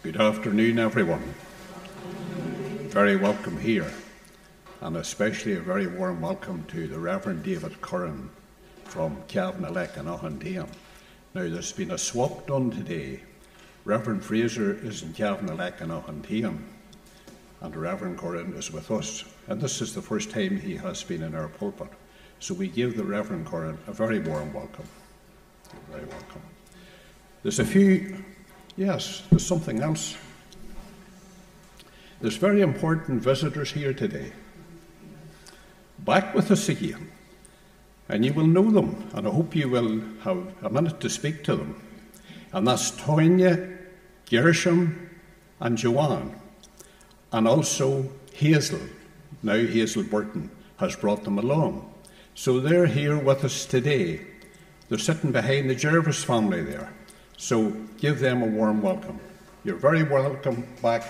Good afternoon, everyone. Very welcome here, and especially a very warm welcome to the Reverend David Curran from Cavanagh in Auchintean. Now, there's been a swap done today. Reverend Fraser is in Cavanagh in Auchintean, and Reverend Curran is with us. And this is the first time he has been in our pulpit. So we give the Reverend Curran a very warm welcome. You're very welcome. There's there's something else. There's very important visitors here today. Back with us again. And you will know them, and I hope you will have a minute to speak to them. And that's Tonya, Gershom, and Joanne, and also Hazel. Now Hazel Burton has brought them along. So they're here with us today. They're sitting behind the Jervis family there. So give them a warm welcome. You're very welcome back.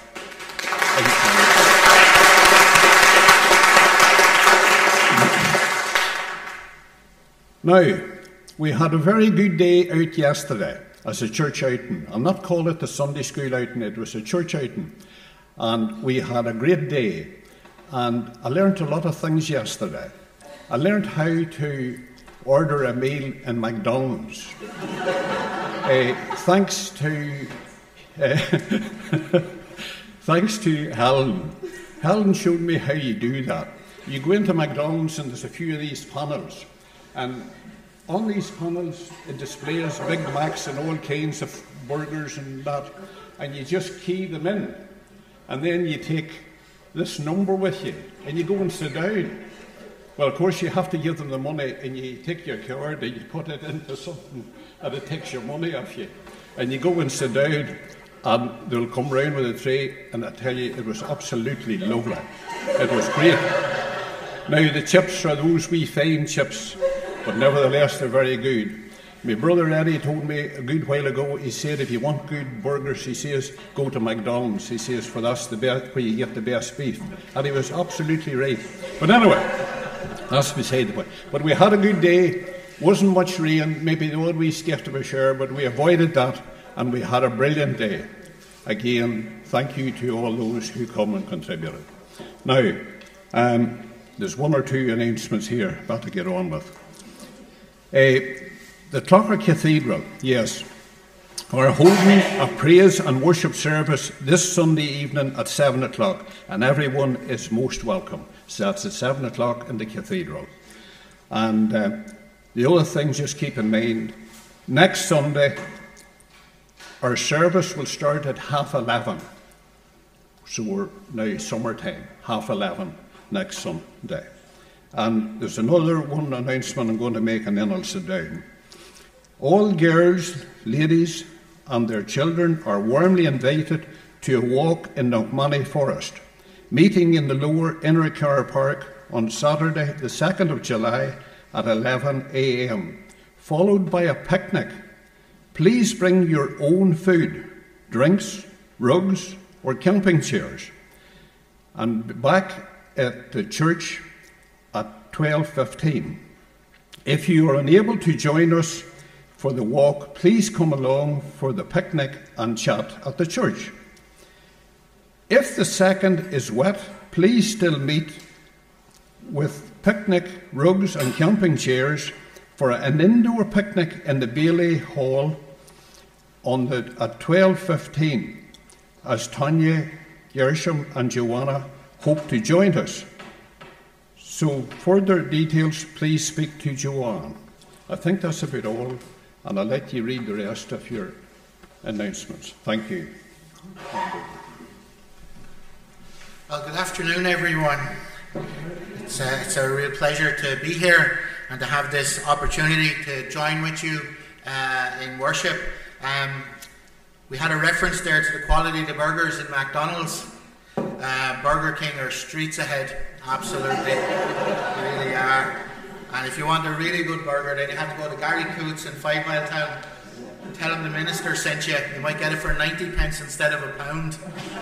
Now, we had a very good day out yesterday as a church outing. I'll not call it the Sunday school outing, it was a church outing. And we had a great day. And I learned a lot of things yesterday. I learned how to order a meal in McDonald's. Thanks to Helen. Helen showed me how you do that. You go into McDonald's and there's a few of these panels. And on these panels, it displays Big Macs and all kinds of burgers and that. And you just key them in. And then you take this number with you. And you go and sit down. Well, of course, you have to give them the money. And you take your card and you put it into something. And it takes your money off you. And you go and sit down. And they'll come round with a tray. And I tell you, it was absolutely lovely. It was great. Now, the chips are those wee fine chips. But nevertheless, they're very good. My brother Eddie told me a good while ago, he said, if you want good burgers, he says, go to McDonald's. He says, for that's the best, where you get the best beef. And he was absolutely right. But anyway, that's beside the point. But we had a good day. Wasn't much rain, maybe the odd wee skift of a shower, but we avoided that, and we had a brilliant day. Again, thank you to all those who come and contributed. Now, there's one or two announcements here about to get on with. The Clogher Cathedral, yes, are holding a praise and worship service this Sunday evening at 7 o'clock, and everyone is most welcome. So that's at 7 o'clock in the cathedral. And the other thing, just keep in mind, next Sunday, our service will start at 11:30. So we're now summertime, 11:30 next Sunday. And there's another one announcement I'm going to make, and then I'll sit down. All girls, ladies, and their children are warmly invited to a walk in Knockmoney Forest, meeting in the lower Innercar Park on Saturday, the 2nd of July at 11 a.m., followed by a picnic. Please bring your own food, drinks, rugs, or camping chairs. And back at the church at 12:15. If you are unable to join us for the walk, please come along for the picnic and chat at the church. If the 2nd is wet, please still meet with picnic, rugs and camping chairs for an indoor picnic in the Bailey Hall at 12:15, as Tonya, Gershom and Joanna hope to join us. So, further details, please speak to Joanne. I think that's about all, and I'll let you read the rest of your announcements. Thank you. Well, good afternoon, everyone. It's a real pleasure to be here and to have this opportunity to join with you in worship. We had a reference there to the quality of the burgers in McDonald's. Burger King are streets ahead. Absolutely, they really are. And if you want a really good burger, then you have to go to Gary Coots in 5 Mile Town and tell him the minister sent you. You might get it for 90 pence instead of £1.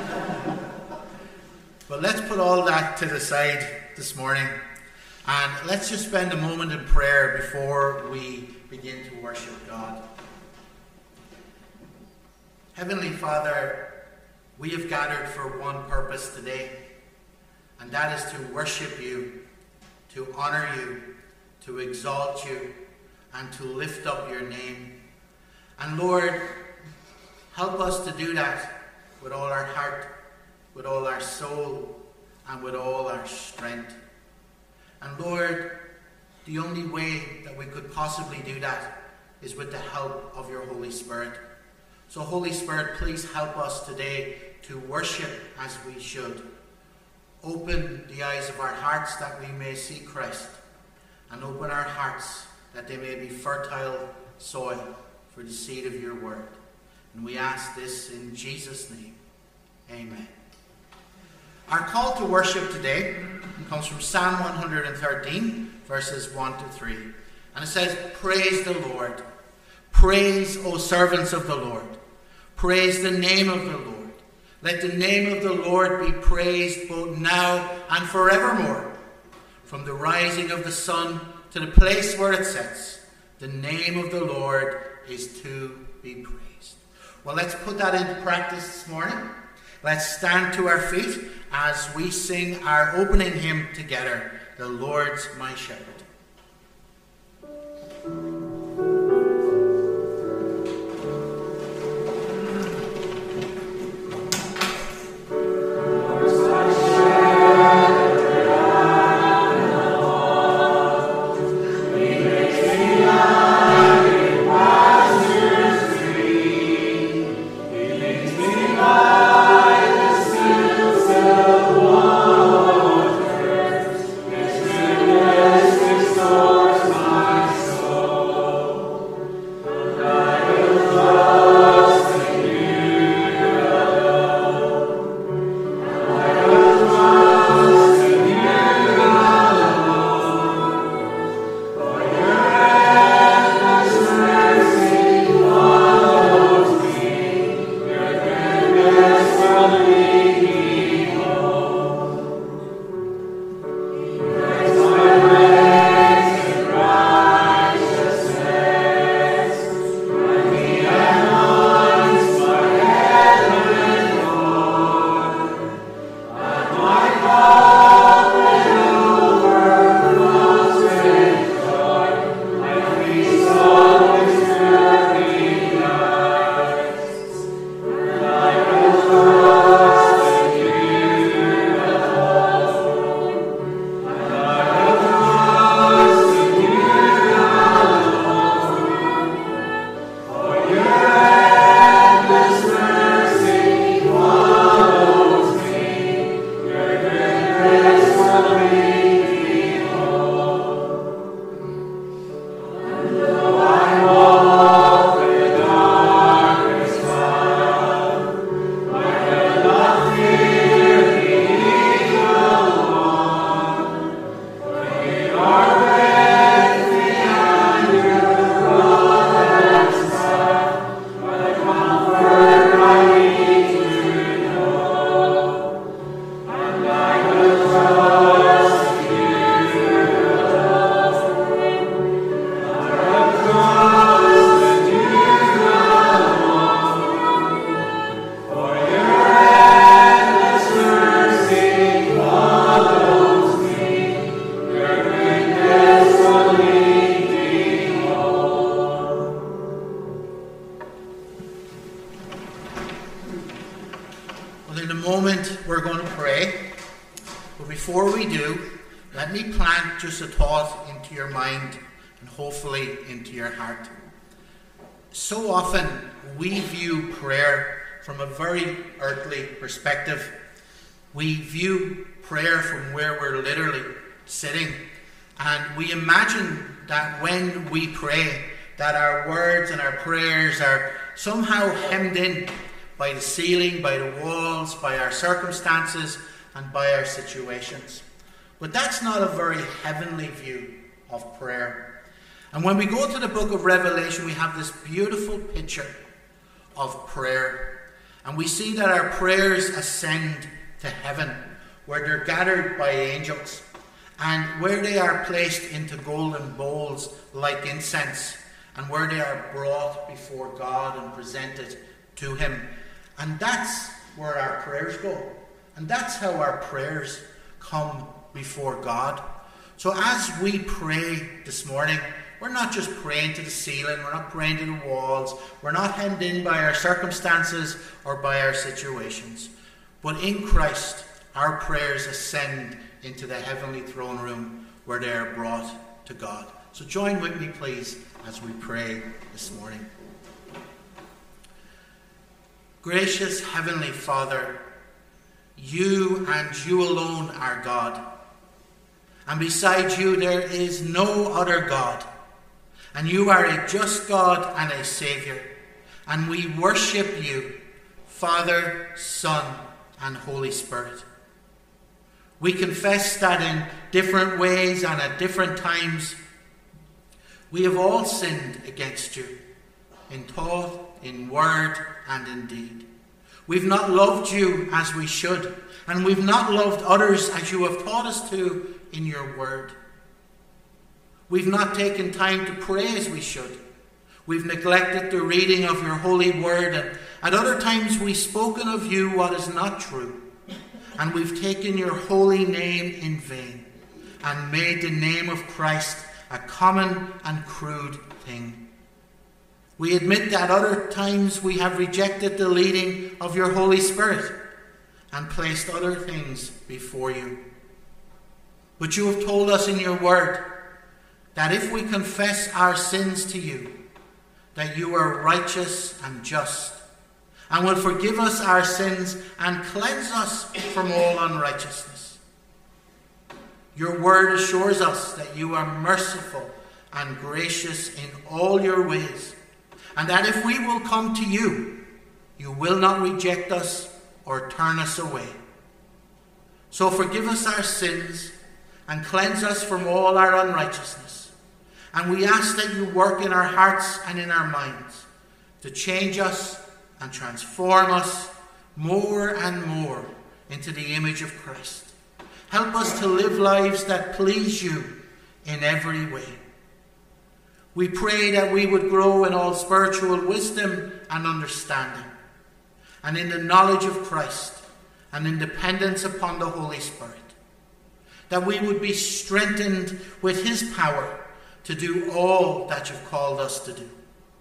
But let's put all that to the side this morning, and let's just spend a moment in prayer before we begin to worship God. Heavenly Father, we have gathered for one purpose today, and that is to worship you, to honor you, to exalt you, and to lift up your name. And Lord, help us to do that with all our heart, with all our soul, and with all our strength. And Lord, the only way that we could possibly do that is with the help of your Holy Spirit. So Holy Spirit, please help us today to worship as we should. Open the eyes of our hearts that we may see Christ, and open our hearts that they may be fertile soil for the seed of your word. And we ask this in Jesus' name. Amen. Our call to worship today comes from Psalm 113, verses 1 to 3. And it says, "Praise the Lord. Praise, O servants of the Lord. Praise the name of the Lord. Let the name of the Lord be praised both now and forevermore. From the rising of the sun to the place where it sets, the name of the Lord is to be praised." Well, let's put that into practice this morning. Let's stand to our feet as we sing our opening hymn together, "The Lord's My Shepherd." before we do, let me plant just a thought into your mind and hopefully into your heart. So often we view prayer from a very earthly perspective. We view prayer from where we're literally sitting, and we imagine that when we pray, that our words and our prayers are somehow hemmed in by the ceiling, by the walls, by our circumstances, and by our situations. But that's not a very heavenly view of prayer. And when we go to the book of Revelation, we have this beautiful picture of prayer. And we see that our prayers ascend to heaven, where they're gathered by angels, and where they are placed into golden bowls like incense, and where they are brought before God and presented to him. And that's where our prayers go. And that's how our prayers come before God. So as we pray this morning, we're not just praying to the ceiling, we're not praying to the walls, we're not hemmed in by our circumstances or by our situations. But in Christ, our prayers ascend into the heavenly throne room where they are brought to God. So join with me, please, as we pray this morning. Gracious Heavenly Father, you and you alone are God. And beside you there is no other God. And you are a just God and a Saviour. And we worship you, Father, Son, and Holy Spirit. We confess that in different ways and at different times, we have all sinned against you, in thought, in word, and in deed. We've not loved you as we should, and we've not loved others as you have taught us to in your word. We've not taken time to pray as we should. We've neglected the reading of your holy word, and at other times we've spoken of you what is not true. And we've taken your holy name in vain and made the name of Christ a common and crude thing. We admit that other times we have rejected the leading of your Holy Spirit and placed other things before you. But you have told us in your word that if we confess our sins to you, that you are righteous and just, and will forgive us our sins and cleanse us from all unrighteousness. Your word assures us that you are merciful and gracious in all your ways, and that if we will come to you, you will not reject us or turn us away. So forgive us our sins and cleanse us from all our unrighteousness. And we ask that you work in our hearts and in our minds to change us and transform us more and more into the image of Christ. Help us to live lives that please you in every way. We pray that we would grow in all spiritual wisdom and understanding, and in the knowledge of Christ, and in dependence upon the Holy Spirit. That we would be strengthened with his power to do all that you've called us to do.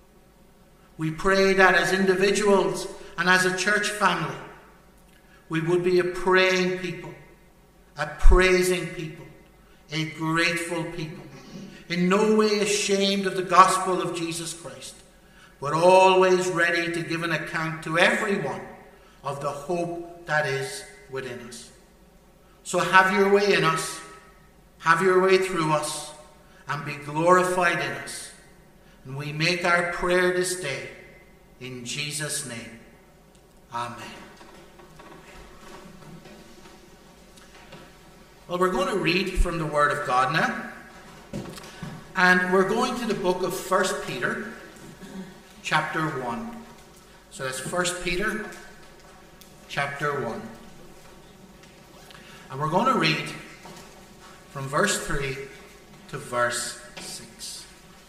We pray that as individuals and as a church family, we would be a praying people, a praising people, a grateful people, in no way ashamed of the gospel of Jesus Christ, but always ready to give an account to everyone of the hope that is within us. So have your way in us, have your way through us, and be glorified in us. And we make our prayer this day in Jesus' name. Amen. Well, we're going to read from the Word of God now. And we're going to the book of 1 Peter, chapter 1. So that's 1 Peter, chapter 1. And we're going to read from verse 3 to verse 6.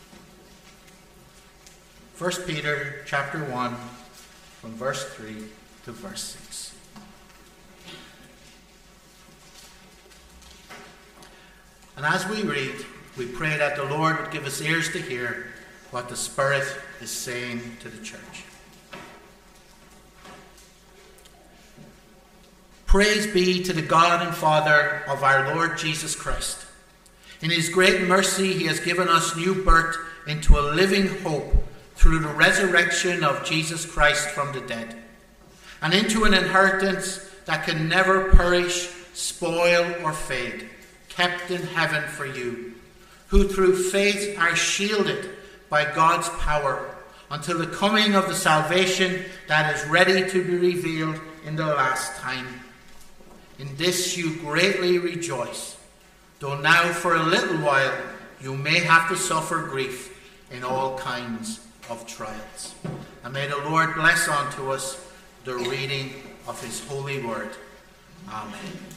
1 Peter, chapter 1, from verse 3 to verse 6. And as we read, we pray that the Lord would give us ears to hear what the Spirit is saying to the church. Praise be to the God and Father of our Lord Jesus Christ. In his great mercy, he has given us new birth into a living hope through the resurrection of Jesus Christ from the dead, and into an inheritance that can never perish, spoil, or fade, kept in heaven for you, who through faith are shielded by God's power until the coming of the salvation that is ready to be revealed in the last time. In this you greatly rejoice, though now for a little while you may have to suffer grief in all kinds of trials. And may the Lord bless unto us the reading of his holy word. Amen.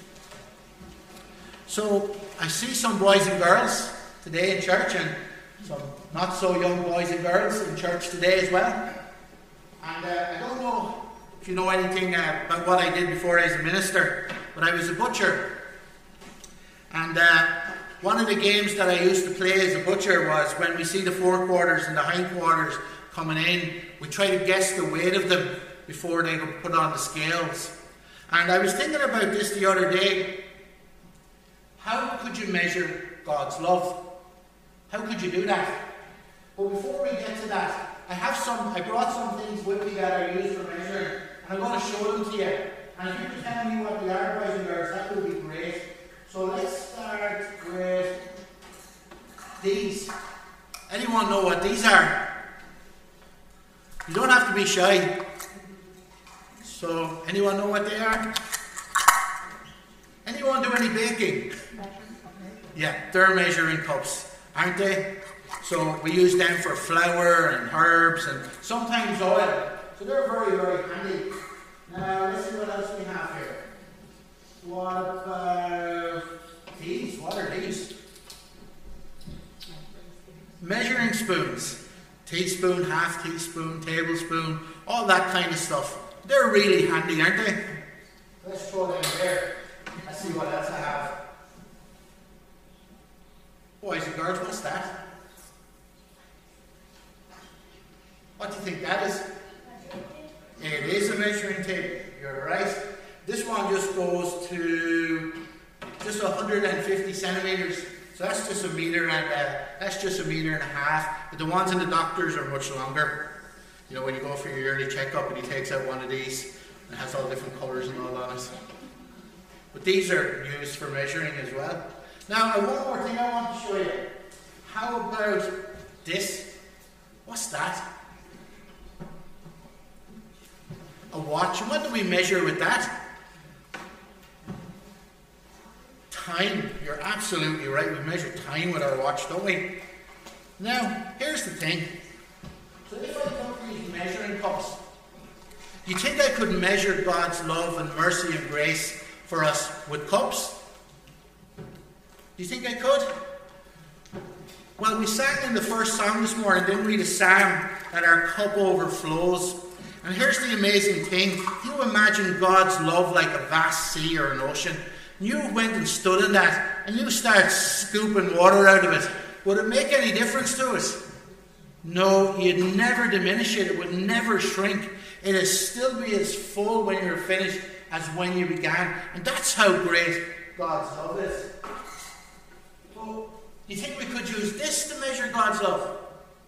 So I see some boys and girls today in church, and some not so young boys and girls in church today as well. And I don't know if you know anything about what I did before as a minister, but I was a butcher. And one of the games that I used to play as a butcher was when we see the forequarters and the hindquarters coming in, we try to guess the weight of them before they were put on the scales. And I was thinking about this the other day. How could you measure God's love? How could you do that? But before we get to that, I brought some things with me that I use for measuring, and I'm going to show them to you. And if you could tell me what they are, boys and girls, that would be great. So let's start with these. Anyone know what these are? You don't have to be shy. So, anyone know what they are? Anyone do any baking? Yeah, they're measuring cups, aren't they? So we use them for flour and herbs and sometimes oil. So they're very, very handy. Now, let's see what else we have here. What about these? What are these? Measuring spoons. Teaspoon, half teaspoon, tablespoon, all that kind of stuff. They're really handy, aren't they? Let's throw them there. Let's see what else I have. Boys and girls, what's that? What do you think that is? It is a measuring tape. You're right. This one just goes to just 150 centimeters. So that's just a meter and a half. But the ones in the doctors are much longer. You know, when you go for your yearly checkup and he takes out one of these, and it has all different colours and all on it. But these are used for measuring as well. Now, one more thing I want to show you. How about this? What's that? A watch. And what do we measure with that? Time. You're absolutely right. We measure time with our watch, don't we? Now, here's the thing. So if I took these measuring cups, do you think I could measure God's love and mercy and grace for us with cups? Do you think I could? Well, we sang in the first song this morning, didn't we, the psalm that our cup overflows. And here's the amazing thing. You imagine God's love like a vast sea or an ocean. And you went and stood in that, and you start scooping water out of it. Would it make any difference to us? No, you'd never diminish it. It would never shrink. It'd still be as full when you're finished as when you began. And that's how great God's love is. So, do you think we could use this to measure God's love?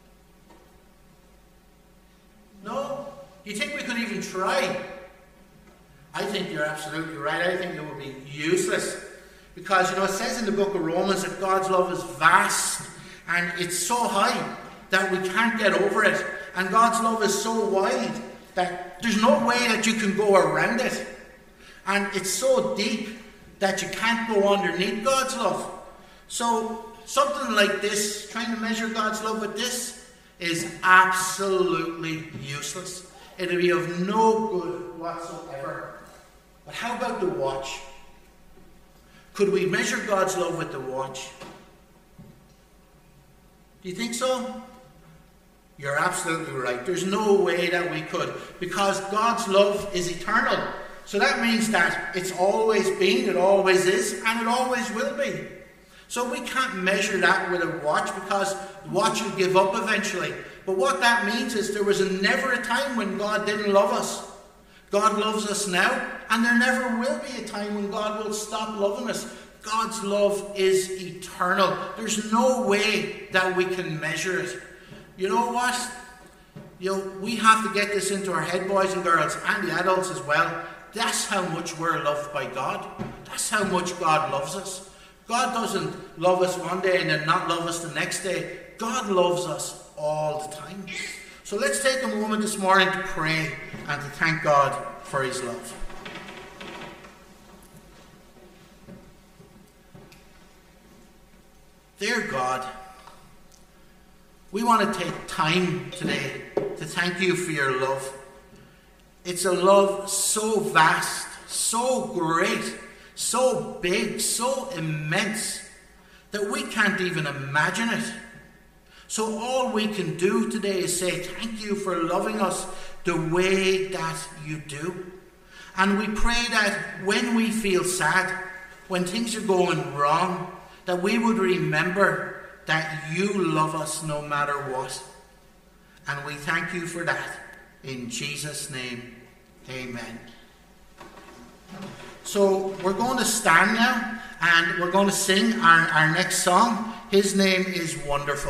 No? Do you think we could even try? I think you're absolutely right. I think it would be useless. Because, it says in the book of Romans that God's love is vast and it's so high that we can't get over it. And God's love is so wide that there's no way that you can go around it. And it's so deep that you can't go underneath God's love. So, something like this, trying to measure God's love with this, is absolutely useless. It'll be of no good whatsoever. But how about the watch? Could we measure God's love with the watch? Do you think so? You're absolutely right. There's no way that we could. Because God's love is eternal. So that means that it's always been, it always is, and it always will be. So we can't measure that with a watch because the watch will give up eventually. But what that means is there was never a time when God didn't love us. God loves us now, and there never will be a time when God will stop loving us. God's love is eternal. There's no way that we can measure it. You know what? We have to get this into our head, boys and girls, and the adults as well. That's how much we're loved by God. That's how much God loves us. God doesn't love us one day and then not love us the next day. God loves us all the time. So let's take a moment this morning to pray and to thank God for his love. Dear God, we want to take time today to thank you for your love. It's a love so vast, so great, so big, so immense that we can't even imagine it. So all we can do today is say thank you for loving us the way that you do. And we pray that when we feel sad, when things are going wrong, that we would remember that you love us no matter what. And we thank you for that. In Jesus' name, amen. So we're going to stand now and we're going to sing our next song. His name is Wonderful.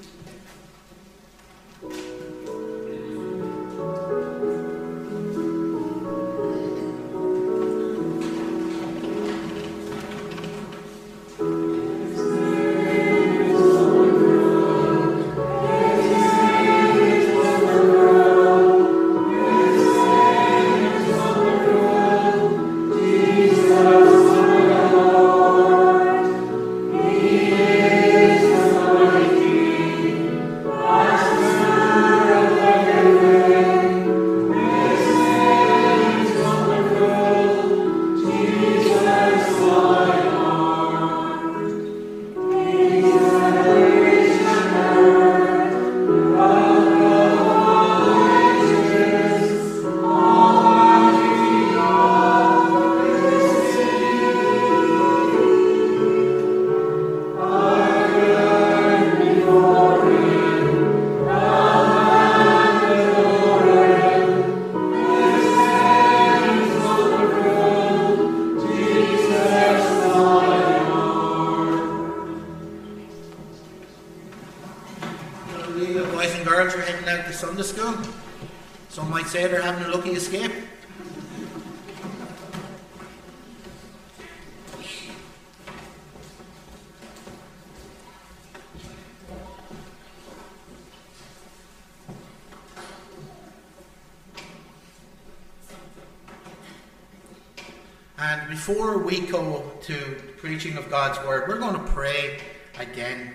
And before we go to preaching of God's word, we're going to pray again.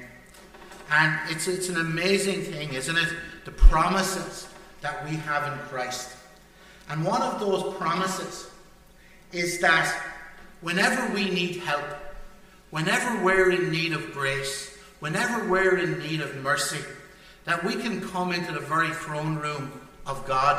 And it's an amazing thing, isn't it? The promises that we have in Christ. And one of those promises is that whenever we need help, whenever we're in need of grace, whenever we're in need of mercy, that we can come into the very throne room of God,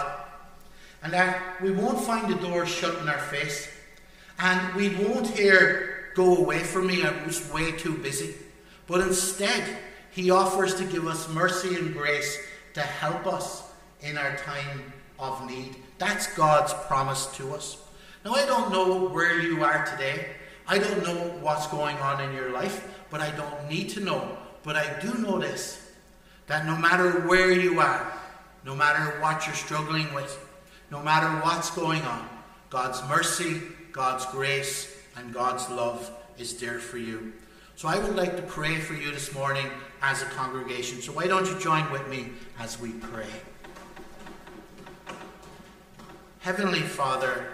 and that we won't find the door shut in our face, and we won't hear, "Go away from me, I was way too busy." But instead, he offers to give us mercy and grace to help us in our time of need. That's God's promise to us. Now, I don't know where you are today. I don't know what's going on in your life, but I don't need to know. But I do know this, that no matter where you are, no matter what you're struggling with, no matter what's going on, God's mercy, God's grace, and God's love is there for you. So I would like to pray for you this morning as a congregation. So why don't you join with me as we pray? Heavenly Father,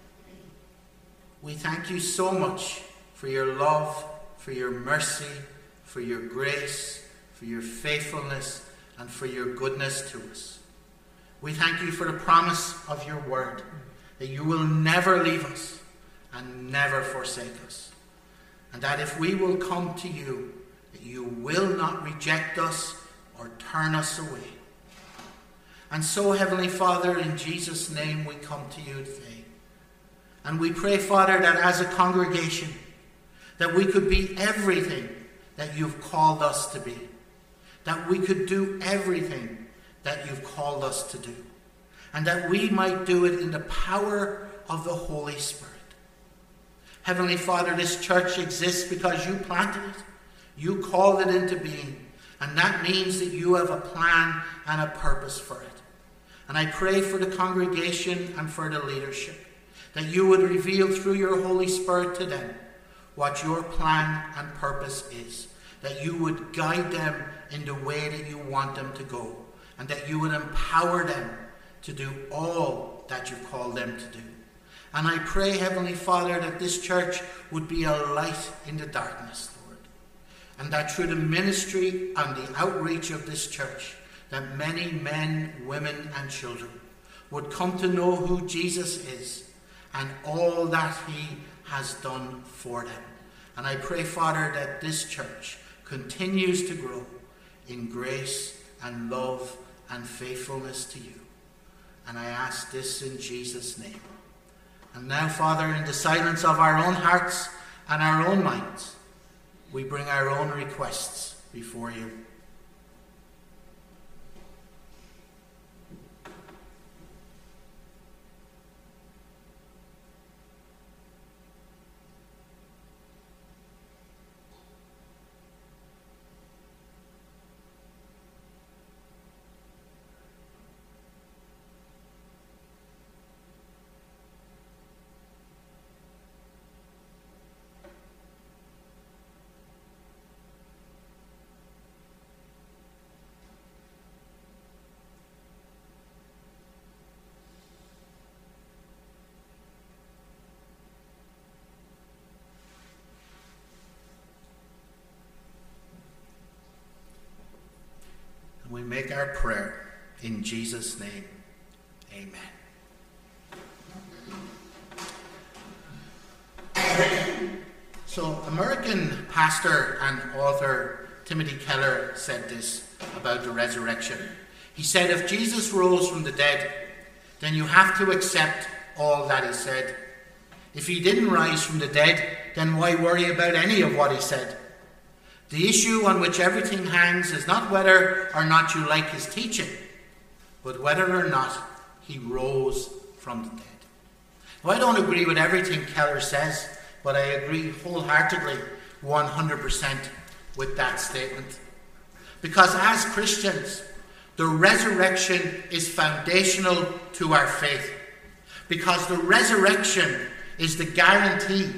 we thank you so much for your love, for your mercy, for your grace, for your faithfulness, and for your goodness to us. We thank you for the promise of your word, that you will never leave us and never forsake us. And that if we will come to you, that you will not reject us or turn us away. And so, Heavenly Father, in Jesus' name we come to you today. And we pray, Father, that as a congregation, that we could be everything that you've called us to be. That we could do everything that you've called us to do. And that we might do it in the power of the Holy Spirit. Heavenly Father, this church exists because you planted it. You called it into being. And that means that you have a plan and a purpose for it. And I pray for the congregation and for the leadership, that you would reveal through your Holy Spirit to them what your plan and purpose is. That you would guide them in the way that you want them to go. And that you would empower them to do all that you've called them to do. And I pray, Heavenly Father, that this church would be a light in the darkness, Lord. And that through the ministry and the outreach of this church, that many men, women, and children would come to know who Jesus is and all that he has done for them. And I pray, Father, that this church continues to grow in grace and love and faithfulness to you. And I ask this in Jesus' name. And now, Father, in the silence of our own hearts and our own minds, we bring our own requests before you. We make our prayer in Jesus' name. Amen. So, American pastor and author Timothy Keller said this about the resurrection. He said, if Jesus rose from the dead, then you have to accept all that he said. If he didn't rise from the dead, then why worry about any of what he said? The issue on which everything hangs is not whether or not you like his teaching, but whether or not he rose from the dead. Now, I don't agree with everything Keller says, but I agree wholeheartedly, 100% with that statement. Because as Christians, the resurrection is foundational to our faith. Because the resurrection is the guarantee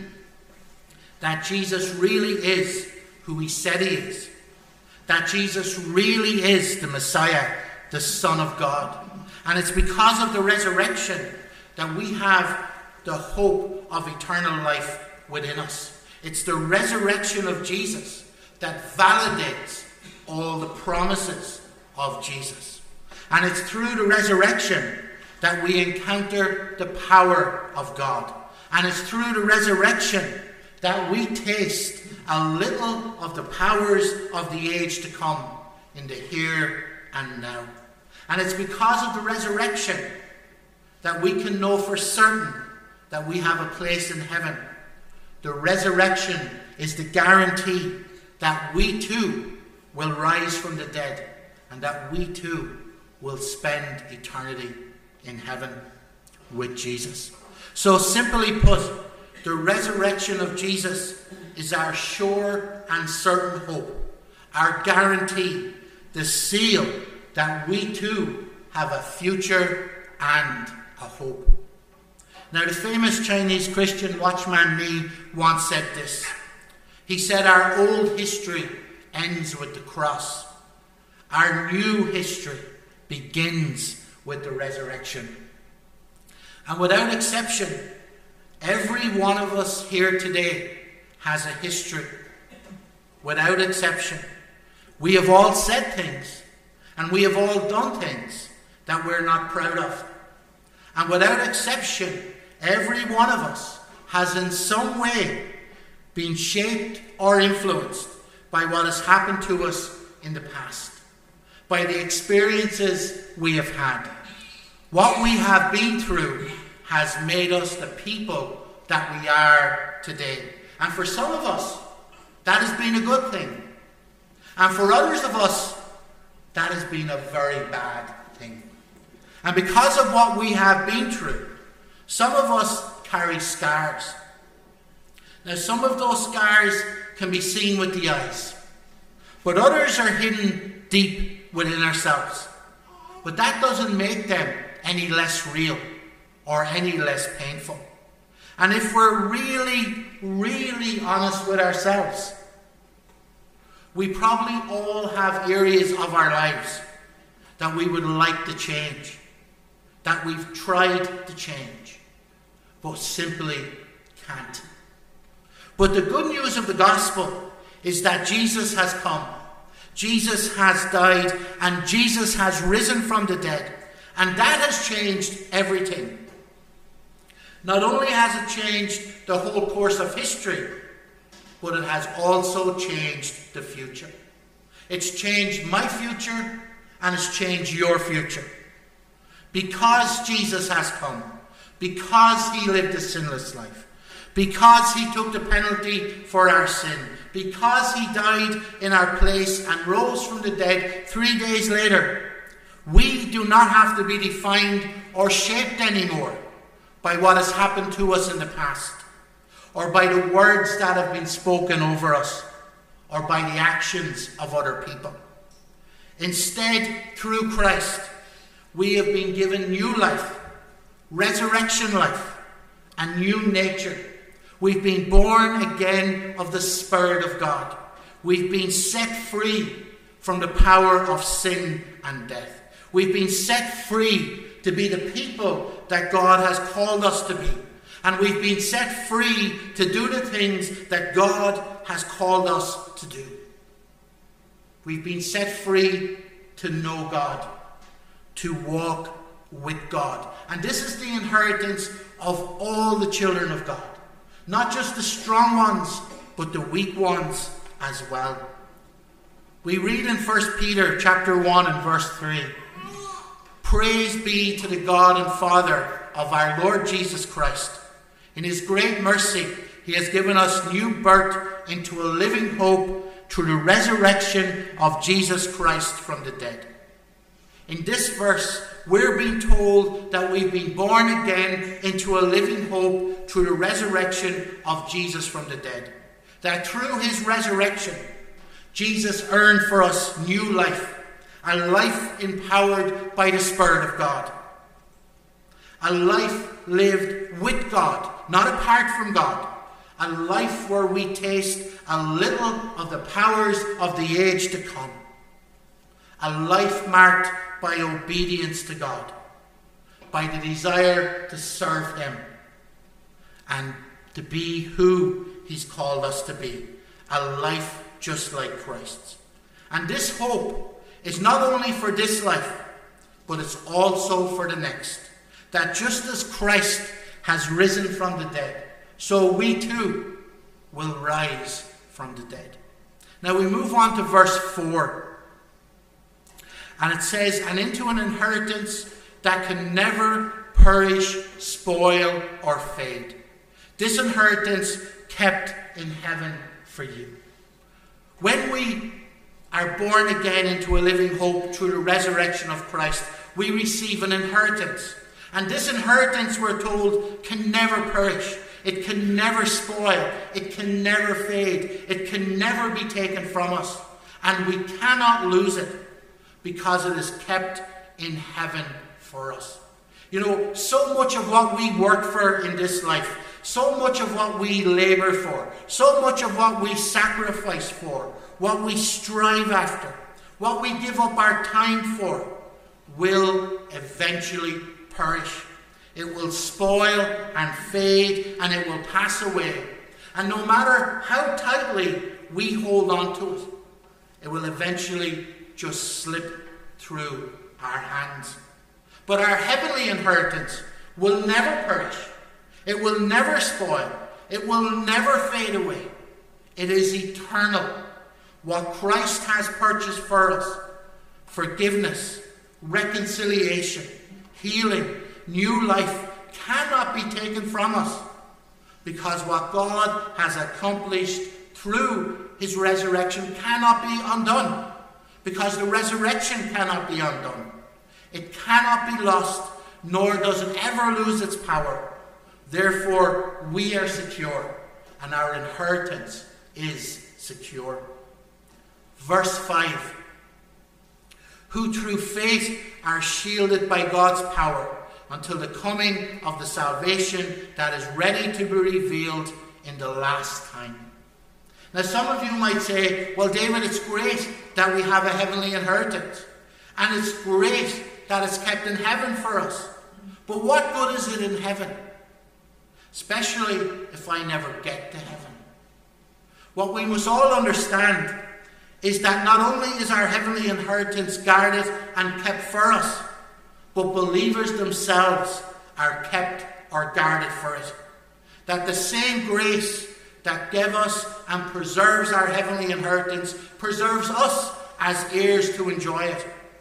that Jesus really is who he said he is. That Jesus really is the Messiah, the Son of God. And it's because of the resurrection that we have the hope of eternal life within us. It's the resurrection of Jesus that validates all the promises of Jesus. And it's through the resurrection that we encounter the power of God. And it's through the resurrection that we taste a little of the powers of the age to come in the here and now. And it's because of the resurrection that we can know for certain that we have a place in heaven. The resurrection is the guarantee that we too will rise from the dead and that we too will spend eternity in heaven with Jesus. So simply put, the resurrection of Jesus is our sure and certain hope, our guarantee, the seal that we too have a future and a hope. Now, the famous Chinese Christian watchman Ni once said this. He said, our old history ends with the cross. Our new history begins with the resurrection. And without exception, every one of us here today has a history. Without exception. We have all said things, and we have all done things that we're not proud of. And without exception, every one of us has in some way been shaped or influenced by what has happened to us in the past, by the experiences we have had. What we have been through has made us the people that we are today. And for some of us, that has been a good thing. And for others of us, that has been a very bad thing. And because of what we have been through, some of us carry scars. Now, some of those scars can be seen with the eyes, but others are hidden deep within ourselves. But that doesn't make them any less real or any less painful. And if we're really, really honest with ourselves, we probably all have areas of our lives that we would like to change, that we've tried to change, but simply can't. But the good news of the gospel is that Jesus has come, Jesus has died, and Jesus has risen from the dead. And that has changed everything. Not only has it changed the whole course of history, but it has also changed the future. It's changed my future, and it's changed your future. Because Jesus has come, because he lived a sinless life, because he took the penalty for our sin, because he died in our place and rose from the dead 3 days later, we do not have to be defined or shaped anymore by what has happened to us in the past, or by the words that have been spoken over us, or by the actions of other people. Instead, through Christ, we have been given new life, resurrection life, a new nature. We've been born again of the Spirit of God. We've been set free from the power of sin and death. We've been set free to be the people that God has called us to be. And we've been set free to do the things that God has called us to do. We've been set free to know God, to walk with God. And this is the inheritance of all the children of God. Not just the strong ones, but the weak ones as well. We read in 1 Peter chapter 1 and verse 3. Praise be to the God and Father of our Lord Jesus Christ. In his great mercy, he has given us new birth into a living hope through the resurrection of Jesus Christ from the dead. In this verse, we're being told that we've been born again into a living hope through the resurrection of Jesus from the dead. That through his resurrection, Jesus earned for us new life, a life empowered by the Spirit of God. A life lived with God, not apart from God. A life where we taste a little of the powers of the age to come. A life marked by obedience to God, by the desire to serve him, and to be who he's called us to be. A life just like Christ's. And this hope is not only for this life, but it's also for the next. That just as Christ has risen from the dead, so we too will rise from the dead. Now we move on to verse 4. And it says, and into an inheritance that can never perish, spoil, or fade. This inheritance kept in heaven for you. When we are born again into a living hope through the resurrection of Christ, we receive an inheritance. And this inheritance, we're told, can never perish. It can never spoil. It can never fade. It can never be taken from us. And we cannot lose it because it is kept in heaven for us. You know, so much of what we work for in this life, so much of what we labor for, so much of what we sacrifice for, what we strive after, what we give up our time for, will eventually perish. It will spoil and fade, and it will pass away. And no matter how tightly we hold on to it, it will eventually just slip through our hands. But our heavenly inheritance will never perish. It will never spoil. It will never fade away. It is eternal. What Christ has purchased for us, forgiveness, reconciliation, healing, new life, cannot be taken from us, because what God has accomplished through his resurrection cannot be undone, because the resurrection cannot be undone. It cannot be lost, nor does it ever lose its power. Therefore, we are secure, and our inheritance is secure. Verse 5. Who through faith are shielded by God's power until the coming of the salvation that is ready to be revealed in the last time. Now some of you might say, well, David, it's great that we have a heavenly inheritance. And it's great that it's kept in heaven for us. But what good is it in heaven? Especially if I never get to heaven. What we must all understand is that not only is our heavenly inheritance guarded and kept for us, but believers themselves are kept or guarded for it. That the same grace that gave us and preserves our heavenly inheritance preserves us as heirs to enjoy it.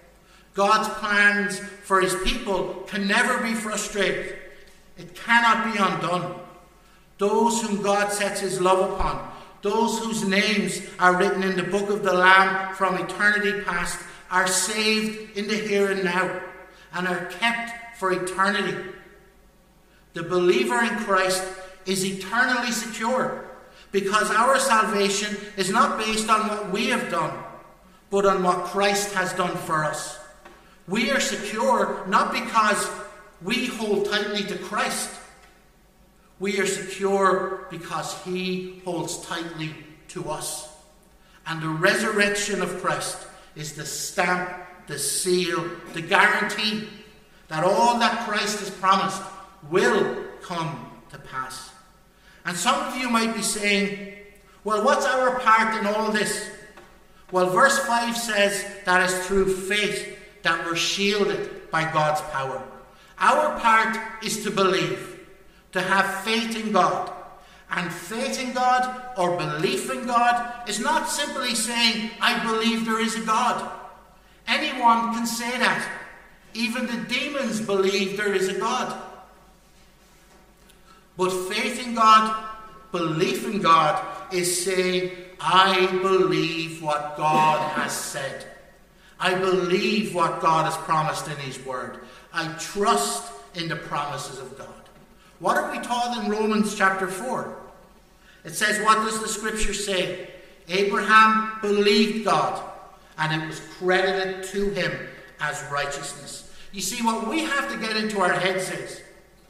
God's plans for his people can never be frustrated. It cannot be undone. Those whom God sets his love upon, those whose names are written in the book of the Lamb from eternity past, are saved in the here and now and are kept for eternity. The believer in Christ is eternally secure because our salvation is not based on what we have done, but on what Christ has done for us. We are secure not because we hold tightly to Christ. We are secure because he holds tightly to us. And the resurrection of Christ is the stamp, the seal, the guarantee that all that Christ has promised will come to pass. And some of you might be saying, well, what's our part in all this? Well, verse 5 says that it's through faith that we're shielded by God's power. Our part is to believe, to have faith in God. And faith in God or belief in God is not simply saying, I believe there is a God. Anyone can say that. Even the demons believe there is a God. But faith in God, belief in God, is saying, I believe what God has said. I believe what God has promised in his word. I trust in the promises of God. What are we taught in Romans chapter 4? It says, what does the scripture say? Abraham believed God, and it was credited to him as righteousness. You see, what we have to get into our heads is,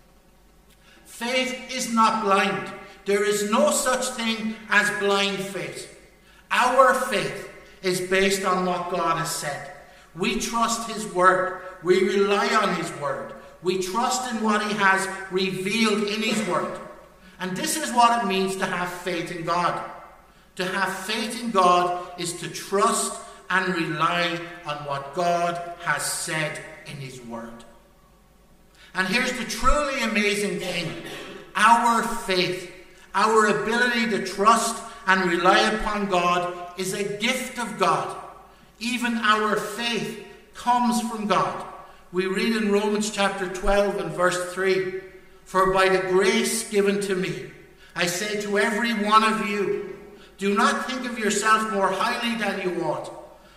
faith is not blind. There is no such thing as blind faith. Our faith is based on what God has said. We trust his word. We rely on his word. We trust in what he has revealed in his word. And this is what it means to have faith in God. To have faith in God is to trust and rely on what God has said in his word. And here's the truly amazing thing. Our faith, our ability to trust and rely upon God is a gift of God. Even our faith comes from God. We read in Romans chapter 12 and verse 3, for by the grace given to me, I say to every one of you, do not think of yourself more highly than you ought,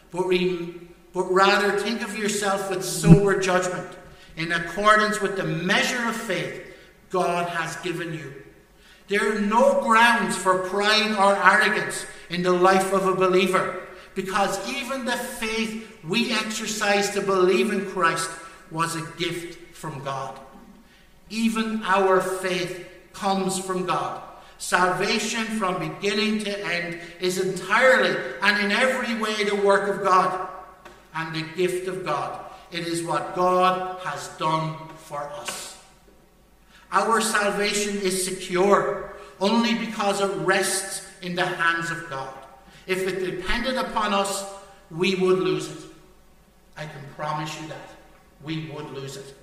but rather think of yourself with sober judgment, in accordance with the measure of faith God has given you. There are no grounds for pride or arrogance in the life of a believer, because even the faith we exercise to believe in Christ was a gift from God. Even our faith comes from God. Salvation from beginning to end is entirely and in every way the work of God and the gift of God. It is what God has done for us. Our salvation is secure only because it rests in the hands of God. If it depended upon us, we would lose it. I can promise you that. We would lose it.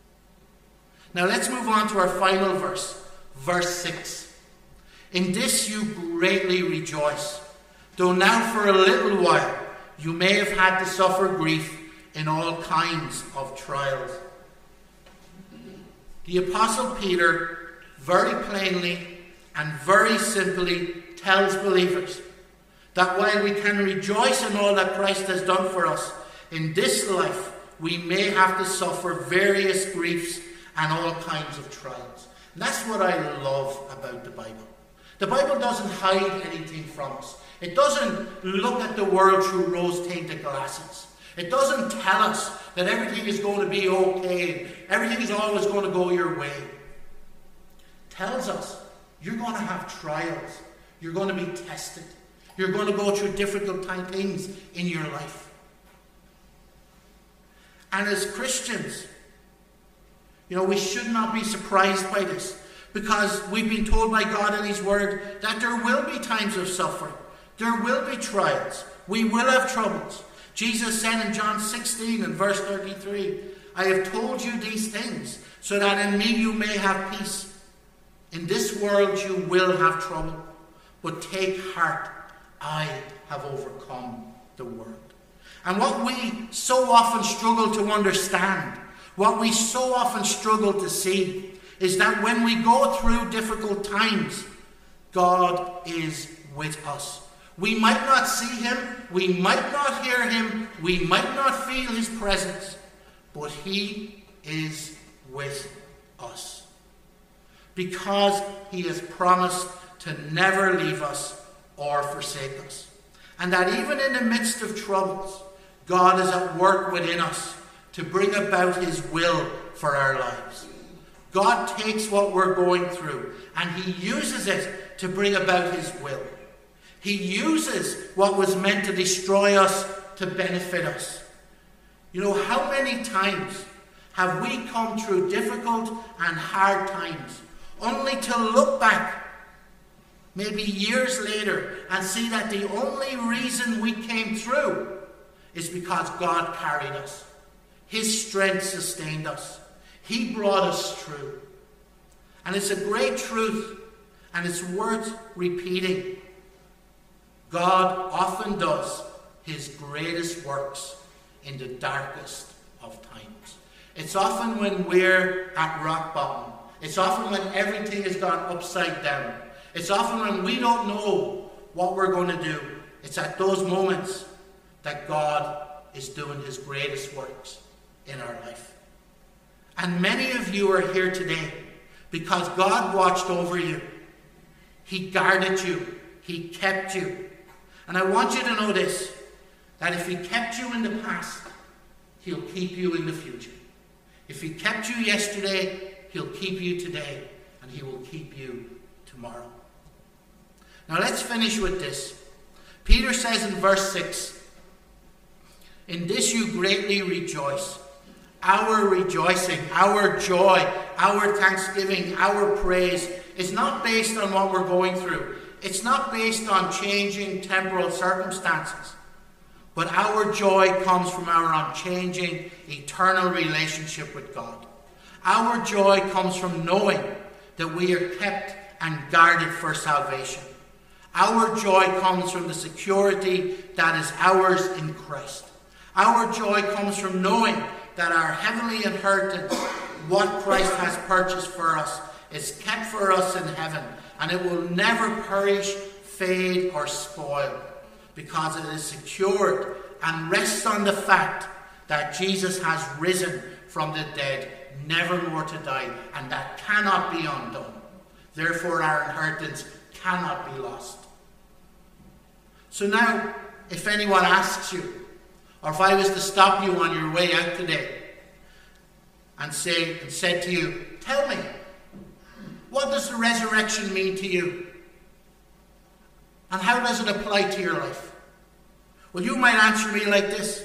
Now let's move on to our final verse, verse 6. In this you greatly rejoice, though now for a little while you may have had to suffer grief in all kinds of trials. The Apostle Peter very plainly and very simply tells believers that while we can rejoice in all that Christ has done for us, in this life we may have to suffer various griefs and all kinds of trials. And that's what I love about the Bible. The Bible doesn't hide anything from us. It doesn't look at the world through rose-tinted glasses. It doesn't tell us that everything is going to be okay, everything is always going to go your way. It tells us you're going to have trials. You're going to be tested. You're going to go through difficult things in your life. And as Christians, we should not be surprised by this, because we've been told by God in his word that there will be times of suffering. There will be trials. We will have troubles. Jesus said in John 16 and verse 33, I have told you these things so that in me you may have peace. In this world you will have trouble, but take heart, I have overcome the world. And what we so often struggle to understand, what we so often struggle to see, is that when we go through difficult times, God is with us. We might not see him, we might not hear him, we might not feel his presence, but he is with us. Because he has promised to never leave us or forsake us. And that even in the midst of troubles, God is at work within us to bring about his will for our lives. God takes what we're going through and he uses it to bring about his will. He uses what was meant to destroy us to benefit us. You know, how many times have we come through difficult and hard times only to look back maybe years later and see that the only reason we came through is because God carried us. His strength sustained us. He brought us through. And it's a great truth, and it's worth repeating. God often does his greatest works in the darkest of times. It's often when we're at rock bottom. It's often when everything has gone upside down. It's often when we don't know what we're going to do. It's at those moments that God is doing his greatest works in our life. And many of you are here today because God watched over you. He guarded you. He kept you. And I want you to know this, that if he kept you in the past, he'll keep you in the future. If he kept you yesterday, he'll keep you today, and he will keep you tomorrow. Now let's finish with this. Peter says in verse 6, "In this you greatly rejoice." Our rejoicing, our joy, our thanksgiving, our praise is not based on what we're going through. It's not based on changing temporal circumstances. But our joy comes from our unchanging, eternal relationship with God. Our joy comes from knowing that we are kept and guarded for salvation. Our joy comes from the security that is ours in Christ. Our joy comes from knowing that our heavenly inheritance, what Christ has purchased for us, is kept for us in heaven, and it will never perish, fade, or spoil, because it is secured and rests on the fact that Jesus has risen from the dead, never more to die, and that cannot be undone. Therefore, our inheritance cannot be lost. So now, if anyone asks you, or if I was to stop you on your way out today and said to you, "Tell me, what does the resurrection mean to you? And how does it apply to your life?" Well, you might answer me like this.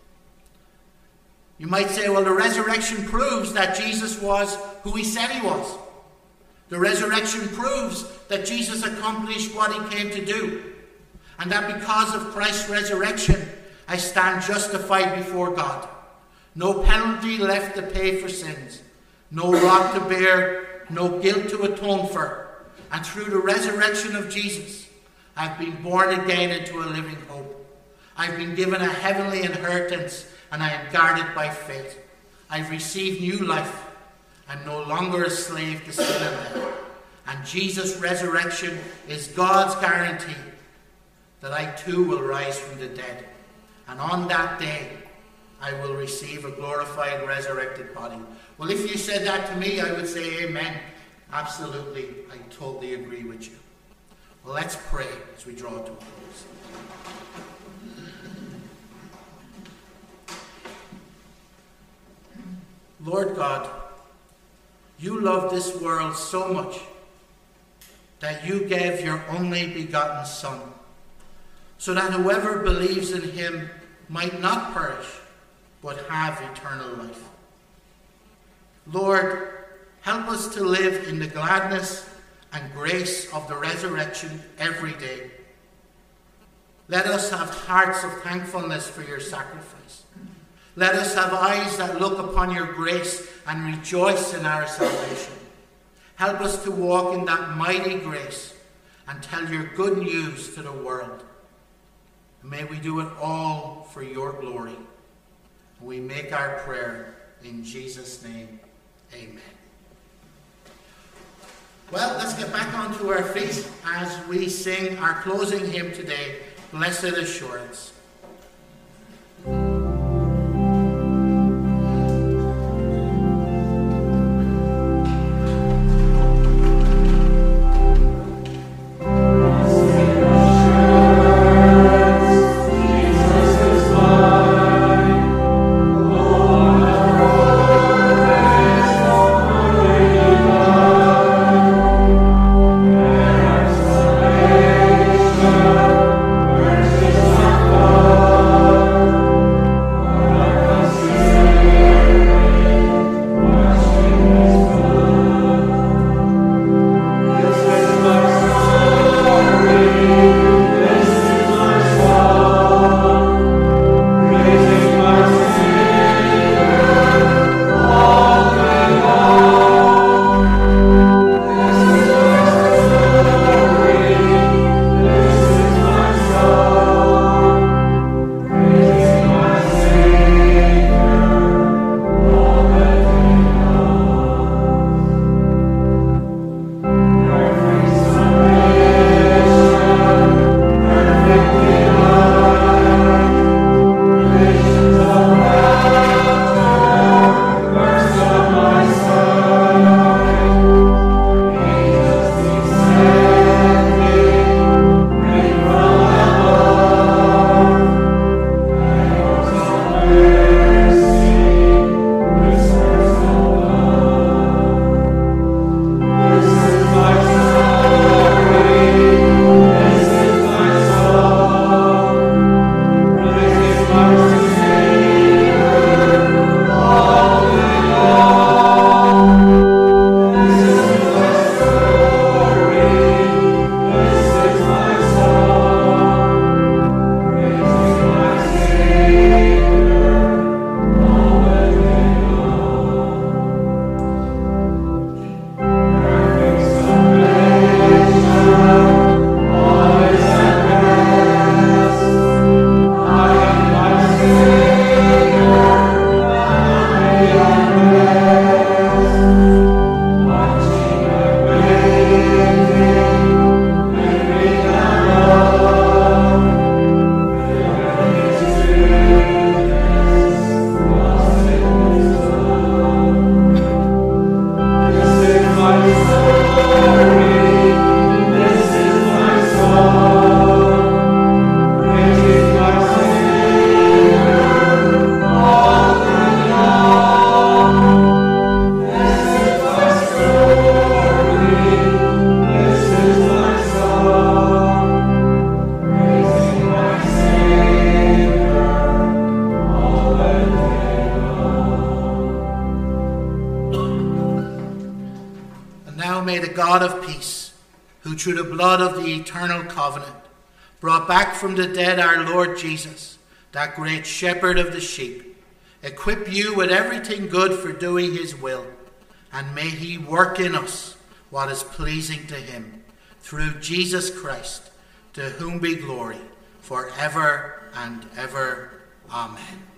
You might say, well, the resurrection proves that Jesus was who he said he was. The resurrection proves that Jesus accomplished what he came to do. And that because of Christ's resurrection, I stand justified before God. No penalty left to pay for sins. No rock to bear. No guilt to atone for. And through the resurrection of Jesus, I've been born again into a living hope. I've been given a heavenly inheritance, and I am guarded by faith. I've received new life. I'm no longer a slave to sin and death. And Jesus' resurrection is God's guarantee that I too will rise from the dead. And on that day, I will receive a glorified, resurrected body. Well, if you said that to me, I would say amen. Absolutely, I totally agree with you. Well, let's pray as we draw to a close. Lord God, you love this world so much that you gave your only begotten Son, so that whoever believes in him might not perish, but have eternal life. Lord, help us to live in the gladness and grace of the resurrection every day. Let us have hearts of thankfulness for your sacrifice. Let us have eyes that look upon your grace and rejoice in our salvation. Help us to walk in that mighty grace and tell your good news to the world. May we do it all for your glory. We make our prayer in Jesus' name. Amen. Well, let's get back onto our feet as we sing our closing hymn today, Blessed Assurance. God of peace, who through the blood of the eternal covenant brought back from the dead our Lord Jesus, that great shepherd of the sheep, equip you with everything good for doing his will, and may he work in us what is pleasing to him, through Jesus Christ, to whom be glory forever and ever. Amen.